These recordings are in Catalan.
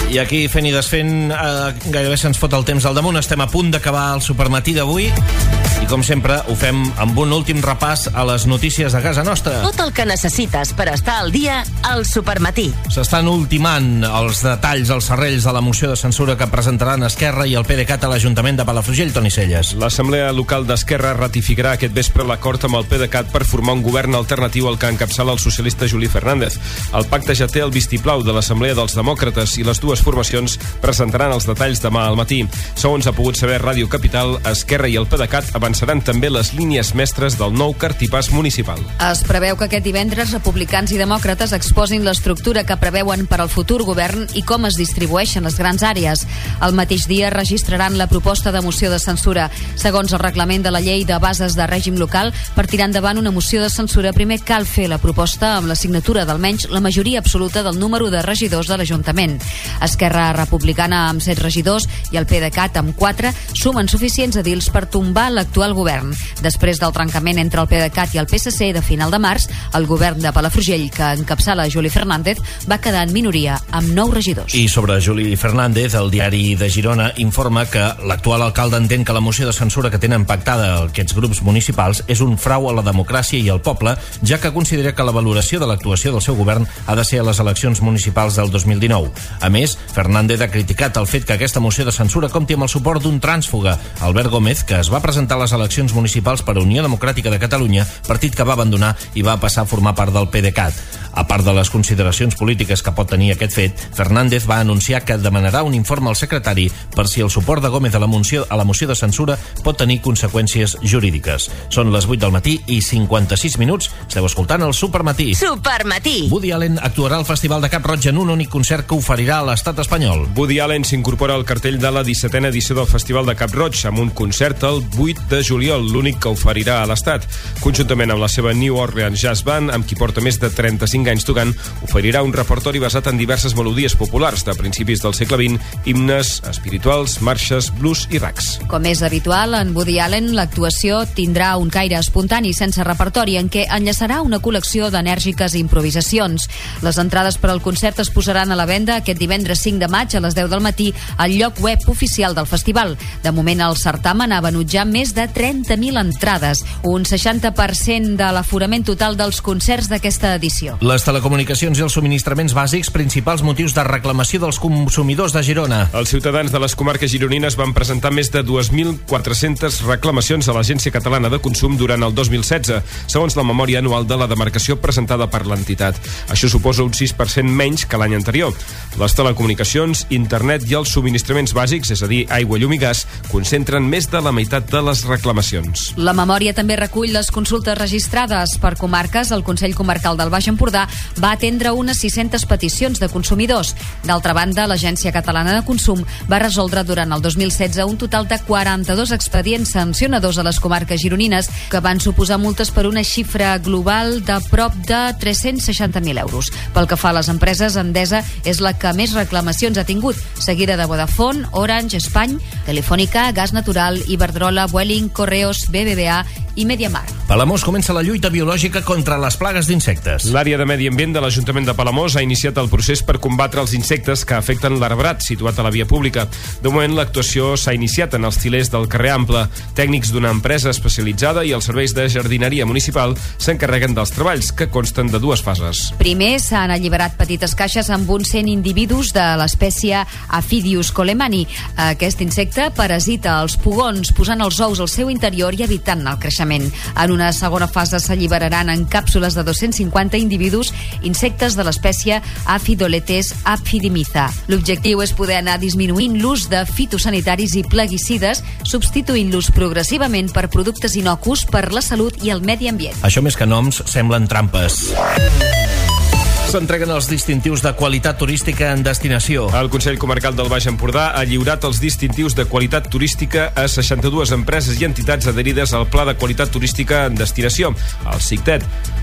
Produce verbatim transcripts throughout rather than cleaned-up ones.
I aquí, fent i desfent, eh, gairebé se'ns fot el temps al damunt. Estem a punt d'acabar el Supermatí d'avui i, com sempre, ho fem amb un últim repàs a les notícies de casa nostra. Tot el que necessites per estar al dia al Supermatí. S'estan ultimant els detalls, els serrells de la moció de censura que presentaran Esquerra i el PDeCAT a l'Ajuntament de Palafrugell. Toni Celles. L'Assemblea Local d'Esquerra ratificarà aquest vespre l'acord amb el PDeCAT per formar un govern alternatiu al que encapçala el socialista Juli Fernández. El pacte ja té el vistiplau de l'Assemblea dels Demòcrates i les dues formacions presentaran els detalls demà al matí. Segons ha pogut saber Ràdio Capital, Esquerra i el PDeCAT avançaran també les línies mestres del nou cartipàs municipal. Es preveu que aquest divendres republicans i demòcrates exposin l'estructura que preveuen per al futur govern i com es distribueixen les grans àrees. El mateix dia registraran la proposta de moció de censura. Segons el reglament de la llei de bases de règim local, per tirar endavant una moció de censura primer cal fer la proposta amb la signatura d'almenys la majoria absoluta del número de regidors de l'Ajuntament. Esquerra Republicana amb set regidors i el PDeCAT amb quatre sumen suficients edils per tombar l'actual govern. Després del trencament entre el PDeCAT i el P S C de final de març, el govern de Palafrugell, que encapçala Juli Fernández, va quedar en minoria amb nou regidors. I sobre Juli Fernández, el diari de Girona informa que l'actual alcalde entén que la moció de censura que tenen pactada aquests grups municipals és un frau a la democràcia i al poble, ja que considera que la valoració de l'actuació del seu govern ha de ser a les eleccions municipals del dos mil dinou. A més, Fernández ha criticat el fet que aquesta moció de censura compti amb el suport d'un trànsfuga, Albert Gómez, que es va presentar a les eleccions municipals per Unió Democràtica de Catalunya, partit que va abandonar i va passar a formar part del PDeCAT. A part de les consideracions polítiques que pot tenir aquest fet, Fernández va anunciar que demanarà un informe al secretari per si el suport de Gómez a la moció, a la moció de censura pot tenir conseqüències jurídiques. Són les vuit del matí i cinquanta-sis minuts. Esteu escoltant el Supermatí. Supermatí. Woody Allen actuarà al Festival de Cap Roig en un únic concert que oferirà a l'estat espanyol. Woody Allen s'incorpora al cartell de la dissetena edició del Festival de Cap Roig amb un concert el vuit de juliol, l'únic que oferirà a l'estat. Conjuntament amb la seva New Orleans Jazz Band, amb qui porta més de trenta-cinc anys tocant, oferirà un repertori basat en diverses melodies populars de principis del segle vint, himnes espirituals, marxes, blues i rags. Com és habitual, en Woody Allen l'actuació tindrà un caire espontani sense repertori en què enllaçarà una col·lecció d'enèrgiques improvisacions. Les entrades per al concert es posaran a la venda aquest divendres cinc de maig a les deu del matí al lloc web oficial del festival. De moment el certamen ha venut ja més de trenta mil entrades, un seixanta per cent de l'aforament total dels concerts d'aquesta edició. Les telecomunicacions i els subministraments bàsics, principals motius de reclamació dels consumidors de Girona. Els ciutadans de les comarques gironines van presentar més de dues mil quatre-centes reclamacions a l'Agència Catalana de Consum durant el dos mil setze, segons la memòria anual de la demarcació presentada per l'entitat. Això suposa un sis per cent menys que l'any anterior. Les telecomunicacions, internet i els subministraments bàsics, és a dir, aigua, llum i gas, concentren més de la meitat de les reclamacions. La memòria també recull les consultes registrades per comarques. El Consell Comarcal del Baix Empordà va atendre unes sis-centes peticions de consumidors. D'altra banda, l'Agència Catalana de Consum va resoldre durant el dos mil setze un total de quaranta-dos expedients sancionadors a les comarques gironines que van suposar multes per una xifra global de prop de tres-cents seixanta mil euros. Pel que fa a les empreses, Endesa és la que més reclamacions ha tingut, seguida de Vodafone, Orange, Espany, Telefònica, Gas Natural, Iberdrola, Vueling, Correos, B B V A i Mediamar. Palamós comença la lluita biològica contra les plagues d'insectes. L'àrea de Medi Ambient de l'Ajuntament de Palamós ha iniciat el procés per combatre els insectes que afecten l'arbrat situat a la via pública. De moment, l'actuació s'ha iniciat en els tilers del carrer Ample. Tècnics d'una empresa especialitzada i els serveis de jardineria municipal s'encarreguen dels treballs, que consten de dues fases. Primer, s'han alliberat petites caixes amb uns cent individus de l'espècie Aphidius colemani. Aquest insecte parasita els pugons, posant els ous al seu interior i evitant el creixement. En una segona fase s'alliberaran en càpsules de dos-cents cinquanta individus insectes de l'espècie Aphidoletes aphidimitha. L'objectiu és poder anar disminuint l'ús de fitosanitaris i plaguicides, substituint-los progressivament per productes innocus per la salut i el medi ambient. Això més que noms semblen trampes. S'entreguen els distintius de qualitat turística en destinació. El Consell Comarcal del Baix Empordà ha lliurat els distintius de qualitat turística a seixanta-dues empreses i entitats adherides al Pla de Qualitat Turística en Destinació, el CICTET.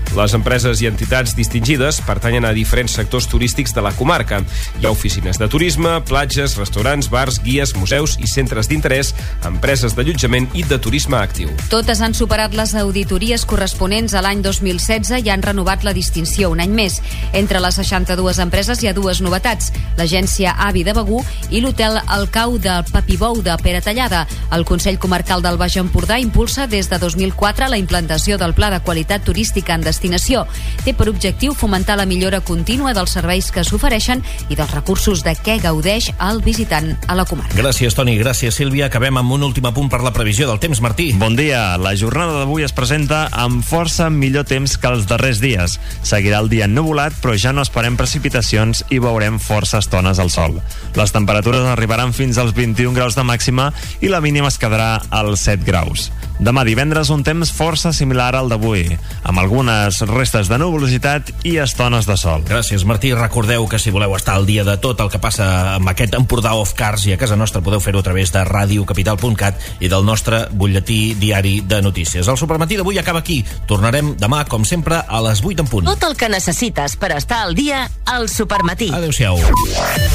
Les empreses i entitats distingides pertanyen a diferents sectors turístics de la comarca. Hi ha oficines de turisme, platges, restaurants, bars, guies, museus i centres d'interès, empreses d'allotjament i de turisme actiu. Totes han superat les auditories corresponents a l'any dos mil setze i han renovat la distinció un any més. Entre les seixanta-dues empreses hi ha dues novetats: l'agència Avi de Begur i l'hotel El Cau del Papibou de Peratallada. El Consell Comarcal del Baix Empordà impulsa des de dos mil quatre la implantació del Pla de Qualitat Turística en Destinació. Té per objectiu fomentar la millora contínua dels serveis que s'ofereixen i dels recursos de què gaudeix el visitant a la comarca. Gràcies, Toni. Gràcies, Sílvia. Acabem amb un últim apunt per la previsió del temps, Martí. Bon dia. La jornada d'avui es presenta amb força millor temps que els darrers dies. Seguirà el dia ennuvolat, però ja no esperem precipitacions i veurem força estones al sol. Les temperatures arribaran fins als vint-i-un graus de màxima i la mínima es quedarà als set graus. Demà divendres un temps força similar al d'avui, amb algunes restes de nuvolositat i estones de sol. Gràcies, Martí. Recordeu que si voleu estar al dia de tot el que passa amb aquest Empordà Off Cars i a casa nostra podeu fer-ho a través de radio capital punt cat i del nostre butlletí diari de notícies. El Supermatí d'avui acaba aquí. Tornarem demà, com sempre, a les vuit en punt. Tot el que necessites per estar al dia al Supermatí. Adéu-siau.